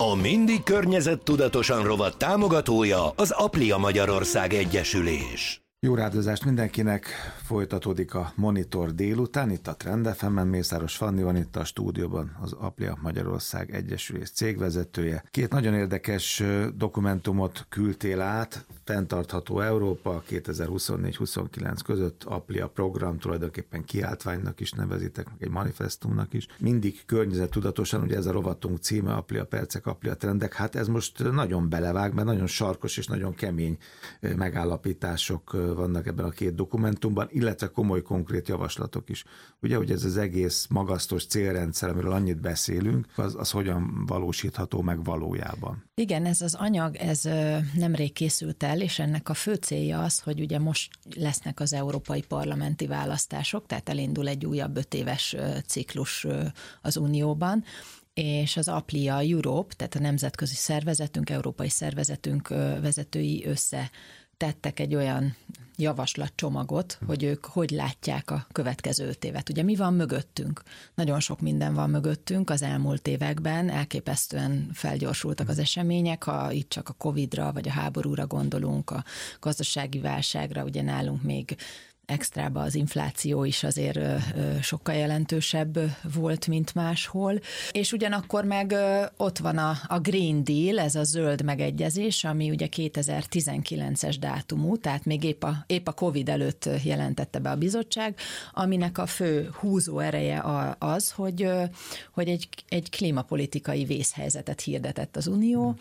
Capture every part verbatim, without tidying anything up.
A Mindig környezettudatosan rovat támogatója az Aplia Magyarország Egyesülés. Jó rádozást mindenkinek, folytatódik a Monitor délután, itt a Trend ef emen, Mészáros Fanni van itt a stúdióban, az Aplia Magyarország Egyesülés cégvezetője. Két nagyon érdekes dokumentumot küldtél át, Fenntartható Európa kétezer-huszonnégy huszonkilenc között, Aplia program, tulajdonképpen kiáltványnak is nevezitek, meg egy manifestumnak is. Mindig környezettudatosan, ugye ez a rovatunk címe, Aplia percek, Aplia trendek, hát ez most nagyon belevág, mert nagyon sarkos és nagyon kemény megállapítások vannak ebben a két dokumentumban, illetve komoly konkrét javaslatok is. Ugye, hogy ez az egész magasztos célrendszer, amiről annyit beszélünk, az, az hogyan valósítható meg valójában? Igen, ez az anyag, ez nemrég készült el, és ennek a fő célja az, hogy ugye most lesznek az európai parlamenti választások, tehát elindul egy újabb öt éves ciklus az Unióban, és az Aplia Europe, tehát a nemzetközi szervezetünk, európai szervezetünk vezetői össze tettek egy olyan javaslatcsomagot, hogy ők hogy látják a következő öt évet. Ugye mi van mögöttünk? Nagyon sok minden van mögöttünk az elmúlt években, elképesztően felgyorsultak az események, ha itt csak a Covidra vagy a háborúra gondolunk, a gazdasági válságra, ugye nálunk még extrába az infláció is azért sokkal jelentősebb volt, mint máshol. És ugyanakkor meg ott van a, a Green Deal, ez a zöld megegyezés, ami ugye kétezer-tizenkilences dátumú, tehát még épp a, épp a Covid előtt jelentette be a bizottság, aminek a fő húzó ereje az, hogy, hogy egy, egy klímapolitikai vészhelyzetet hirdetett az Unió,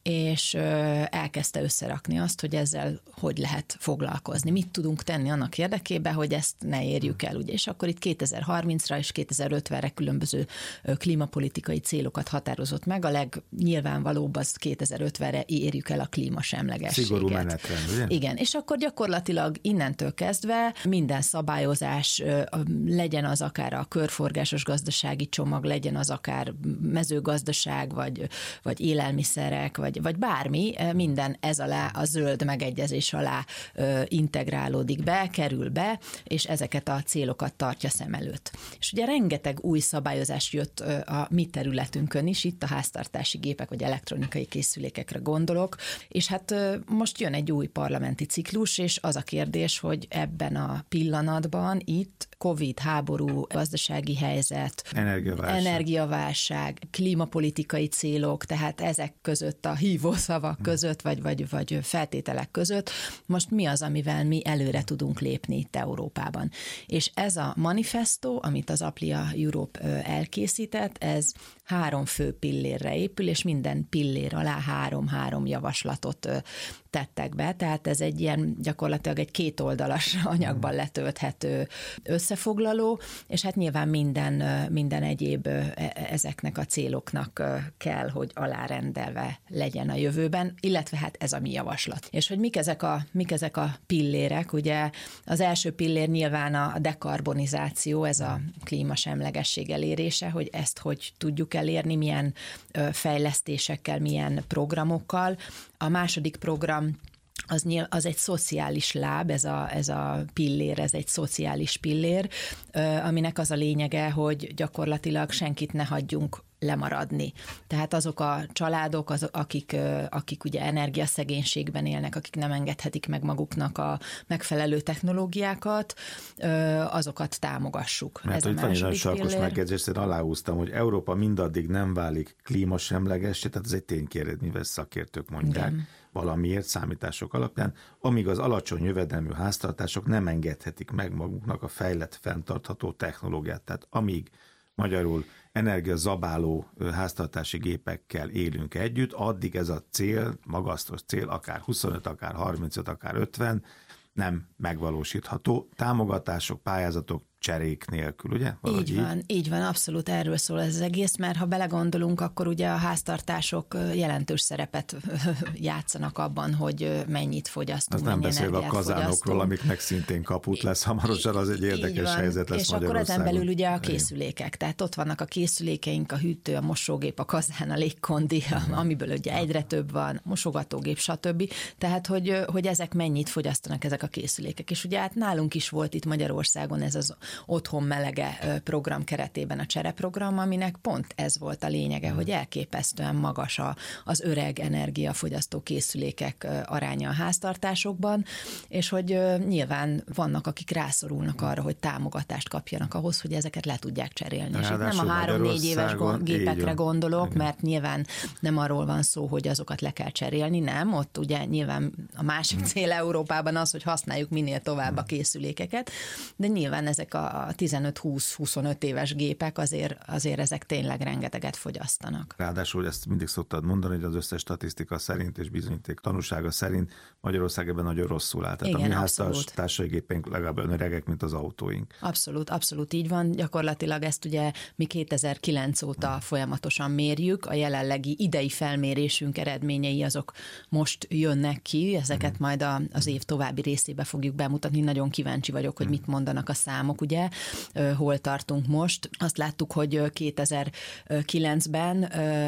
és elkezdte összerakni azt, hogy ezzel hogy lehet foglalkozni. Mit tudunk tenni annak érdekében, hogy ezt ne érjük el, ugye? És akkor itt kétezer-harmincra és kétezer-ötvenre különböző klímapolitikai célokat határozott meg. A legnyilvánvalóbb az kétezer-ötvenre érjük el a klímasemlegességet. Szigorú menetrend, ugye? Igen, és akkor gyakorlatilag innentől kezdve minden szabályozás, legyen az akár a körforgásos gazdasági csomag, legyen az akár mezőgazdaság, vagy, vagy élelmiszerek, vagy, vagy bármi, minden ez alá, a zöld megegyezés alá integrálódik be, kerül be, és ezeket a célokat tartja szem előtt. És ugye rengeteg új szabályozás jött a mi területünkön is, itt a háztartási gépek vagy elektronikai készülékekre gondolok, és hát most jön egy új parlamenti ciklus, és az a kérdés, hogy ebben a pillanatban itt Covid, háború, gazdasági helyzet, energiaválság. energiaválság, klímapolitikai célok, tehát ezek között a hívószavak között, vagy, vagy, vagy feltételek között, most mi az, amivel mi előre tudunk lépni itt Európában. És ez a manifesto, amit az Aplia Europe elkészített, ez három fő pillérre épül, és minden pillér alá három-három javaslatot tettek be, tehát ez egy ilyen gyakorlatilag egy kétoldalas anyagban letölthető összefoglaló, és hát nyilván minden, minden egyéb ezeknek a céloknak kell, hogy alárendelve legyen a jövőben, illetve hát ez a mi javaslat. És hogy mik ezek a, mik ezek a pillérek, ugye az első pillér nyilván a dekarbonizáció, ez a klímasemlegesség elérése, hogy ezt hogy tudjuk elérni, milyen fejlesztésekkel, milyen programokkal. A második program az, az egy szociális láb, ez a, ez a pillér, ez egy szociális pillér, aminek az a lényege, hogy gyakorlatilag senkit ne hagyjunk lemaradni. Tehát azok a családok, azok, akik, akik ugye energiaszegénységben élnek, akik nem engedhetik meg maguknak a megfelelő technológiákat, azokat támogassuk. Mert ez hogy a van egy nagy második sarkos pillér. megjegyzést, én aláhúztam, hogy Európa mindaddig nem válik klímasemlegessé, tehát ez egy ténykérdés, mivel szakértők mondják, igen, valamiért számítások alapján, amíg az alacsony jövedelmű háztartások nem engedhetik meg maguknak a fejlett, fenntartható technológiát. Tehát amíg magyarul energiazabáló háztartási gépekkel élünk együtt, addig ez a cél, magasztos cél, akár huszonöt, akár harmincöt, akár ötven, nem megvalósítható. Támogatások, pályázatok cserék nélkül, ugye? Valahogy így van, így? így van, abszolút erről szól ez az egész, mert ha belegondolunk, akkor ugye a háztartások jelentős szerepet játszanak abban, hogy mennyit fogyasztunk, azt nem beszélve a kazánokról, fogyasztunk. amiknek szintén kaput lesz hamarosan, az egy érdekes helyzet lesz és Magyarországon. És akkor ezen belül ugye a készülékek, tehát ott vannak a készülékeink, a hűtő, a mosógép, a kazán, a légkondi, uh-huh. amiből ugye egyre több van, mosogatógép, stb. Tehát, hogy, hogy ezek mennyit fogyasztanak ezek a készülékek. És ugye hát nálunk is volt itt Magyarországon ez az otthon melege program keretében a csereprogram, aminek pont ez volt a lényege, hogy elképesztően magas a, az öreg energiafogyasztó készülékek aránya a háztartásokban, és hogy nyilván vannak, akik rászorulnak arra, hogy támogatást kapjanak ahhoz, hogy ezeket le tudják cserélni. És itt nem a három-négy éves gépekre gondolok, igen. mert nyilván nem arról van szó, hogy azokat le kell cserélni, nem, ott ugye nyilván a másik cél Európában az, hogy használjuk minél tovább a készülékeket, de nyilván ezek a tizenöt-húsz-huszonöt éves gépek azért, azért ezek tényleg rengeteget fogyasztanak. Ráadásul ezt mindig szoktad mondani, hogy az összes statisztika szerint és bizonyíték tanúsága szerint Magyarország ebben nagyon rosszul áll. Tehát igen, a mi háztartási gépeink legalább olyan öregek, mint az autóink. Abszolút, abszolút így van. Gyakorlatilag ezt ugye mi kétezer-kilenc óta hmm. folyamatosan mérjük. A jelenlegi idei felmérésünk eredményei azok most jönnek ki, ezeket hmm. majd a, az év további részébe fogjuk bemutatni. Nagyon kíváncsi vagyok, hogy mit mondanak a számok, ugye, hol tartunk most. Azt láttuk, hogy kétezer-kilencben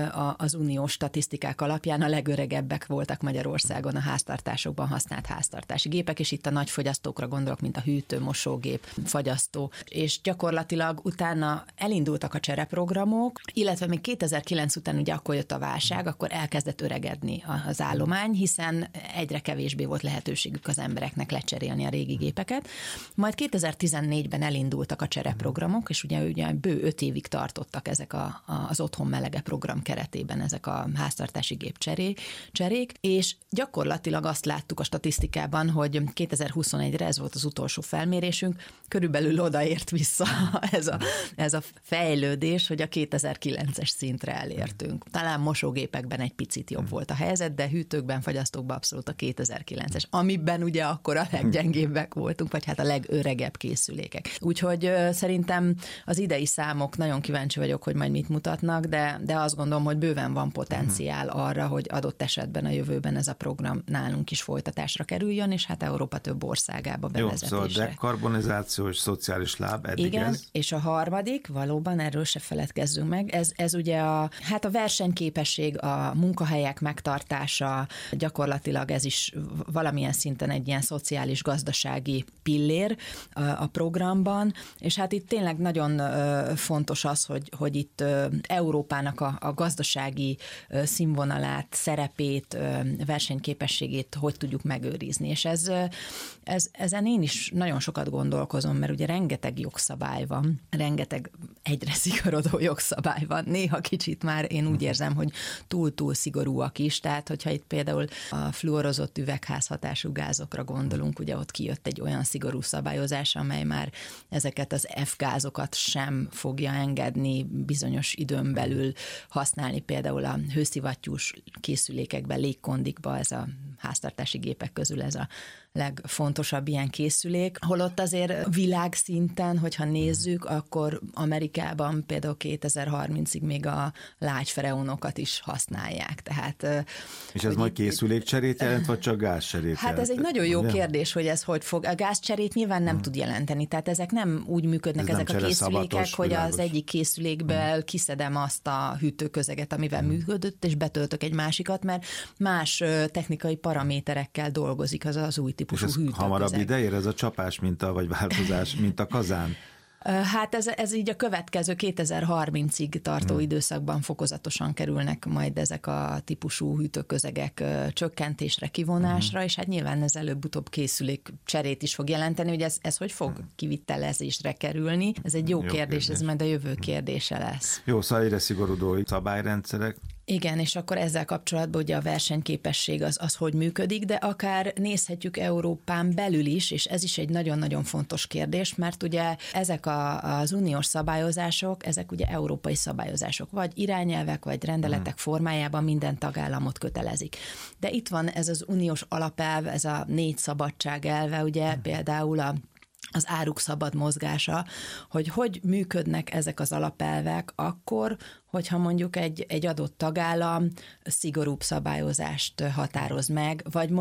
az uniós statisztikák alapján a legöregebbek voltak Magyarországon a háztartásokban használt háztartási gépek, és itt a nagy fogyasztókra gondolok, mint a hűtő, mosógép, fagyasztó, és gyakorlatilag utána elindultak a csereprogramok, illetve még kétezer-kilenc után ugye akkor jött a válság, akkor elkezdett öregedni az állomány, hiszen egyre kevésbé volt lehetőségük az embereknek lecserélni a régi gépeket. Majd kétezer-tizennégyben elindultak a csereprogramok, és ugye, ugye bő öt évig tartottak ezek a, a, az otthon melege program keretében ezek a háztartási gép cserék, cserék, és gyakorlatilag azt láttuk a statisztikában, hogy kétezer-huszonegyre, ez volt az utolsó felmérésünk, körülbelül odaért vissza ez a, ez a fejlődés, hogy a kétezer-kilences szintre elértünk. Talán mosógépekben egy picit jobb volt a helyzet, de hűtőkben, fagyasztókban abszolút a kétezer-kilences, amiben ugye akkor a leggyengébbek voltunk, vagy hát a legöregebb készülékek. Úgyhogy ö, szerintem az idei számok, nagyon kíváncsi vagyok, hogy majd mit mutatnak, de, de azt gondolom, hogy bőven van potenciál arra, hogy adott esetben a jövőben ez a program nálunk is folytatásra kerüljön, és hát Európa több országába bevezetésre. Jó, szóval dekarbonizáció és szociális láb, eddig igen, ez? És a harmadik, valóban erről se feledkezzünk meg, ez, ez ugye a, hát a versenyképesség, a munkahelyek megtartása, gyakorlatilag ez is valamilyen szinten egy ilyen szociális, gazdasági pillér a, a programban, és hát itt tényleg nagyon fontos az, hogy, hogy itt Európának a, a gazdasági színvonalát, szerepét, versenyképességét hogy tudjuk megőrizni. És ez, ez, ezen én is nagyon sokat gondolkozom, mert ugye rengeteg jogszabály van, rengeteg egyre szigorodó jogszabály van. Néha kicsit már én úgy érzem, hogy túl-túl szigorúak is, tehát hogyha itt például a fluorozott üvegházhatású gázokra gondolunk, ugye ott kijött egy olyan szigorú szabályozás, amely már ezeket az F-gázokat sem fogja engedni bizonyos időn belül használni, például a hőszivattyús készülékekben, légkondikban, ez a háztartási gépek közül ez a legfontosabb ilyen készülék, holott azért világszinten, hogyha nézzük, akkor Amerikában például kétezer-harmincig még a lágy freonokat is használják. Tehát, és ez majd készülékcserét jelent, vagy csak gázcserét Hát jelent? ez egy nagyon jó kérdés, hogy ez hogy fog. A gázcserét nyilván nem hmm. tud jelenteni, tehát ezek nem úgy működnek, ez ezek a készülékek, hogy világos. Az egyik készülékből hmm. kiszedem azt a hűtőközeget, amivel hmm. működött, és betöltök egy másikat, mert más technikai paraméterekkel dolgozik az az új típusú hűtőközeg. És ez hamarabb ideér ez a csapás minta, vagy változás, mint a kazán? Hát ez, ez így a következő kétezer-harmincig tartó hmm. időszakban fokozatosan kerülnek majd ezek a típusú hűtőközegek csökkentésre, kivonásra, hmm. és hát nyilván ez előbb-utóbb készülék cserét is fog jelenteni, hogy ez, ez hogy fog hmm. kivitelezésre kerülni. Ez egy jó, jó kérdés, kérdés, ez majd a jövő kérdése lesz. Jó, szóval egyre szigorúdó szabályrendszerek. Igen, és akkor ezzel kapcsolatban ugye a versenyképesség az, az hogy működik, de akár nézhetjük Európán belül is, és ez is egy nagyon-nagyon fontos kérdés, mert ugye ezek a, az uniós szabályozások, ezek ugye európai szabályozások, vagy irányelvek, vagy rendeletek hmm. formájában minden tagállamot kötelezik. De itt van ez az uniós alapelv, ez a négy szabadság elve, ugye hmm. például a az áruk szabad mozgása, hogy hogy működnek ezek az alapelvek akkor, hogyha mondjuk egy, egy adott tagállam szigorúbb szabályozást határoz meg, vagy mondjuk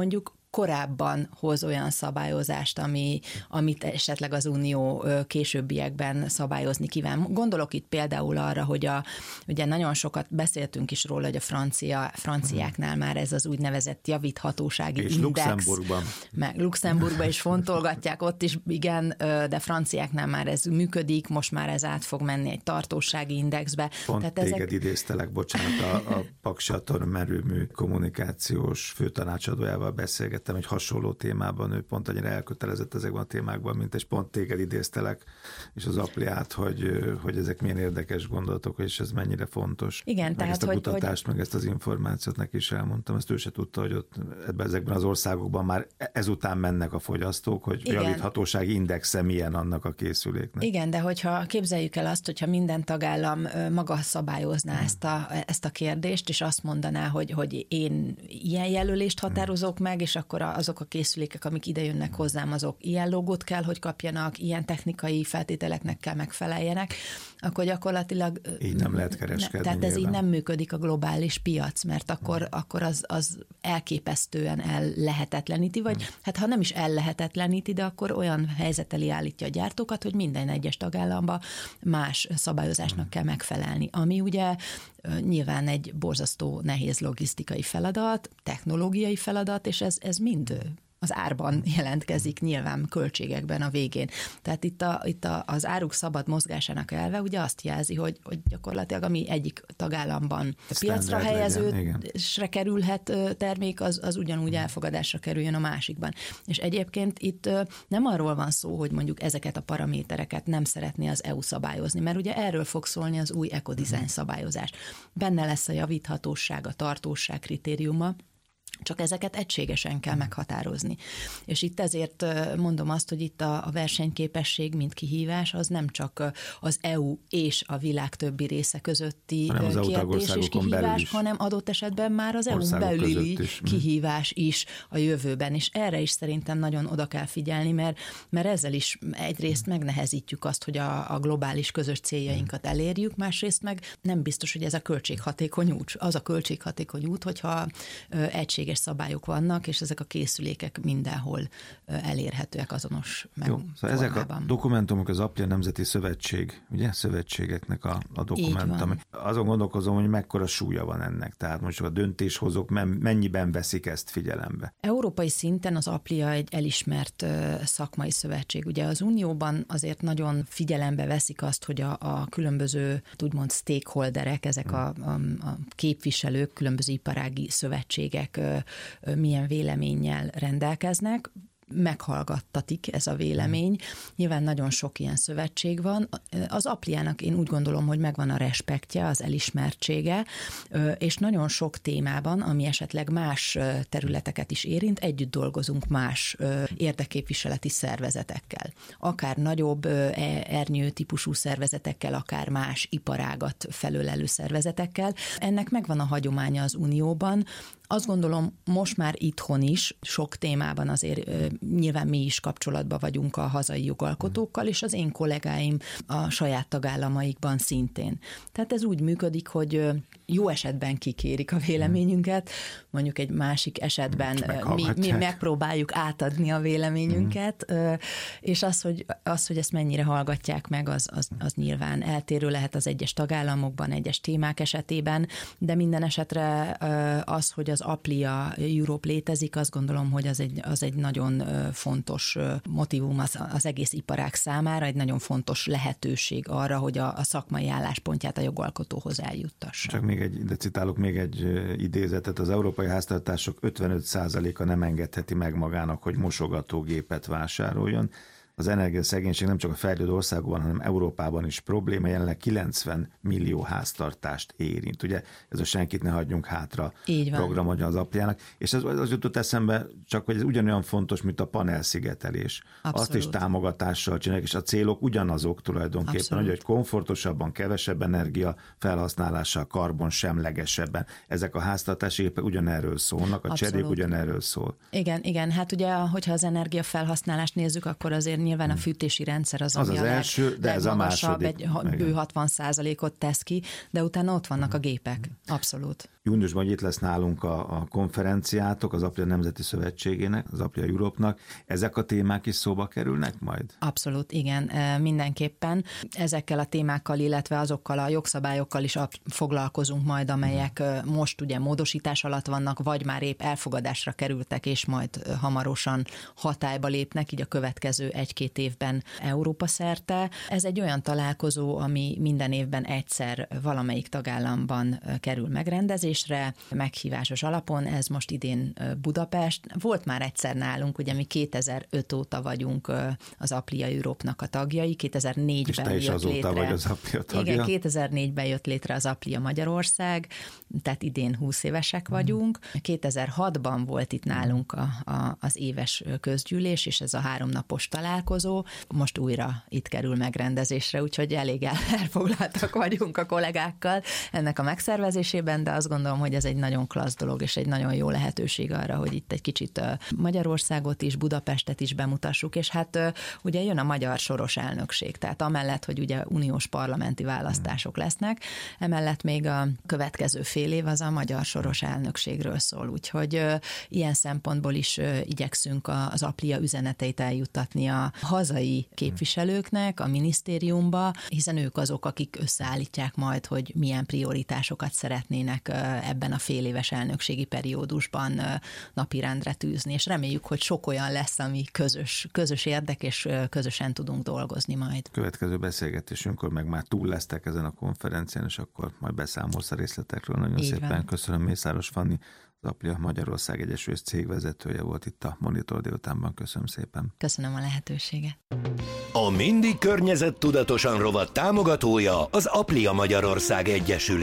korábban hoz olyan szabályozást, ami, amit esetleg az Unió későbbiekben szabályozni kíván. Gondolok itt például arra, hogy a, ugye nagyon sokat beszéltünk is róla, hogy a francia, franciáknál már ez az úgynevezett javíthatósági és index. Luxemburgban. Meg Luxemburgban is fontolgatják, ott is igen, de franciáknál már ez működik, most már ez át fog menni egy tartósági indexbe. Pont Tehát téged ezek... idéztelek, bocsánat, a, a Paksi Atomerőmű kommunikációs főtanácsadójával beszélgettem egy hasonló témában, ő pont annyira elkötelezett ezekben a témákban, mint és pont téged idéztelek, és az Appliát, hogy, hogy ezek milyen érdekes gondolatok, és ez mennyire fontos. Igen, meg tehát, ezt a hogy, kutatást, hogy... meg ezt az információt neki is elmondtam, ezt ő se tudta, hogy ott ebben, ezekben az országokban már ezután mennek a fogyasztók, hogy igen. javíthatósági indexe milyen annak a készüléknek. Igen, de hogyha képzeljük el azt, hogyha minden tagállam maga szabályozná hmm. ezt, a, ezt a kérdést, és azt mondaná, hogy, hogy én ilyen jelölést határozok hmm. meg, és akkor azok a készülékek, amik ide jönnek hozzám, azok ilyen logót kell, hogy kapjanak, ilyen technikai feltételeknek kell megfeleljenek, akkor gyakorlatilag... Így nem lehet kereskedni. Ne, tehát ez nyilván. így nem működik a globális piac, mert akkor, akkor az, az elképesztően ellehetetleníti, vagy hát ha nem is ellehetetleníti, de akkor olyan helyzet elé állítja a gyártókat, hogy minden egyes tagállamban más szabályozásnak hmm. kell megfelelni, ami ugye nyilván egy borzasztó nehéz logisztikai feladat, technológiai feladat, és ez, ez mind az árban jelentkezik nyilván költségekben a végén. Tehát itt, a, itt a, az áruk szabad mozgásának elve ugye azt jelzi, hogy, hogy gyakorlatilag ami egyik tagállamban piacra helyezésre kerülhet termék, az, az ugyanúgy elfogadásra kerüljön a másikban. És egyébként itt nem arról van szó, hogy mondjuk ezeket a paramétereket nem szeretné az é u szabályozni, mert ugye erről fog szólni az új ekodizájn szabályozás. Benne lesz a javíthatóság, a tartóság kritériuma, csak ezeket egységesen kell meghatározni. És itt ezért mondom azt, hogy itt a versenyképesség, mint kihívás, az nem csak az é u és a világ többi része közötti kérdés és kihívás, hanem adott esetben már az é u-n belüli is. kihívás is a jövőben. És erre is szerintem nagyon oda kell figyelni, mert, mert ezzel is egyrészt megnehezítjük azt, hogy a, a globális közös céljainkat elérjük, másrészt meg nem biztos, hogy ez a költséghatékony út. Az a költséghatékony út, hogyha egységes szabályok vannak, és ezek a készülékek mindenhol elérhetőek azonos Jó, szóval ezek a dokumentumok az Applia Nemzeti Szövetség, ugye, szövetségeknek a, a dokumentum. Azon gondolkozom, hogy mekkora súlya van ennek, tehát most a döntéshozók mennyiben veszik ezt figyelembe. Európai szinten az Applia egy elismert szakmai szövetség. Ugye az Unióban azért nagyon figyelembe veszik azt, hogy a, a különböző, úgymond stakeholderek, ezek a, a, a képviselők, különböző iparági szövetségek milyen véleménnyel rendelkeznek, meghallgattatik ez a vélemény. Nyilván nagyon sok ilyen szövetség van. Az Appliának én úgy gondolom, hogy megvan a respektje, az elismertsége, és nagyon sok témában, ami esetleg más területeket is érint, együtt dolgozunk más érdekképviseleti szervezetekkel. Akár nagyobb ernyő típusú szervezetekkel, akár más iparágat felölelő szervezetekkel. Ennek megvan a hagyománya az Unióban. Azt gondolom, most már itthon is sok témában azért nyilván mi is kapcsolatban vagyunk a hazai jogalkotókkal, és az én kollégáim a saját tagállamaikban szintén. Tehát ez úgy működik, hogy jó esetben kikérik a véleményünket, mondjuk egy másik esetben mi, mi megpróbáljuk átadni a véleményünket, mm. és az hogy, az, hogy ezt mennyire hallgatják meg, az, az, az nyilván eltérő lehet az egyes tagállamokban, egyes témák esetében, de minden esetre az, hogy az Applia Europe létezik, azt gondolom, hogy az egy, az egy nagyon fontos motivum az, az egész iparág számára, egy nagyon fontos lehetőség arra, hogy a, a szakmai álláspontját a jogalkotóhoz eljuttassa. Csak még egy, de citálok még egy idézetet, az európai háztartások ötvenöt százaléka nem engedheti meg magának, hogy mosogatógépet vásároljon. Az energiaszegénység nem csak a fejlődő országokban, hanem Európában is probléma, jelenleg kilencven millió háztartást érint. Ugye ez a senkit ne hagyjunk hátra program az Appliának. És az, az jutott eszembe, csak hogy ez ugyanolyan fontos, mint a panelszigetelés. Abszolút. Azt is támogatással csinálják, és a célok ugyanazok tulajdonképpen, hogy, hogy komfortosabban, kevesebb energia felhasználással, karbon semlegesebben. Ezek a háztartási gépek ugyanerről szólnak, a cserék ugyanerről szól. Igen, igen, hát ugye, hogyha az energiafelhasználást nézzük, akkor azért nyilván a fűtési rendszer az, az ami az a első, de ez a második. Egy bő hatvan százalékot tesz ki, de utána ott vannak a gépek. Abszolút. Júniusban itt lesz nálunk a, a konferenciátok, az Aplia Nemzeti Szövetségének, az Aplia Europe-nak. Ezek a témák is szóba kerülnek majd? Abszolút, igen, mindenképpen. Ezekkel a témákkal, illetve azokkal a jogszabályokkal is foglalkozunk majd, amelyek most ugye módosítás alatt vannak, vagy már épp elfogadásra kerültek, és majd hamarosan hatályba lépnek, így a következő egy-két évben Európa szerte. Ez egy olyan találkozó, ami minden évben egyszer valamelyik tagállamban kerül megrendezésre, meghívásos alapon. Ez most idén Budapest. Volt már egyszer nálunk, ugye mi kétezer-öt óta vagyunk az Aplia Europe-nak a tagjai, kétezer-négyben és te is jött létre. vagy az Aplia tagja? Igen, kétezer-négyben jött létre az Aplia Magyarország, tehát idén húsz évesek vagyunk. kétezer-hatban volt itt nálunk a, a, az éves közgyűlés, és ez a háromnapos találkozó. Most újra itt kerül megrendezésre, úgyhogy elég elfoglaltak vagyunk a kollégákkal ennek a megszervezésében, de azt gondolom, hogy ez egy nagyon klassz dolog, és egy nagyon jó lehetőség arra, hogy itt egy kicsit Magyarországot is, Budapestet is bemutassuk, és hát ugye jön a magyar soros elnökség, tehát amellett, hogy ugye uniós parlamenti választások lesznek, emellett még a következő fél év az a magyar soros elnökségről szól, úgyhogy ilyen szempontból is igyekszünk az Aplia üzeneteit eljuttatni a hazai képviselőknek, a minisztériumba, hiszen ők azok, akik összeállítják majd, hogy milyen prioritásokat szeretnének ebben a fél éves elnökségi periódusban napirendre tűzni, és reméljük, hogy sok olyan lesz, ami közös, közös érdek, és közösen tudunk dolgozni majd. Következő beszélgetésünkkor meg már túl lesztek ezen a konferencián, és akkor majd beszámolsz a részletekről. Nagyon Így szépen van. Köszönöm. Mészáros Fanni, az Aplia Magyarország Egyesület cégvezetője volt itt a Monitor délutánban. Köszönöm szépen. Köszönöm a lehetőséget. A mindig környezettudatosan rovat támogatója az Aplia Magyarország Egyesület.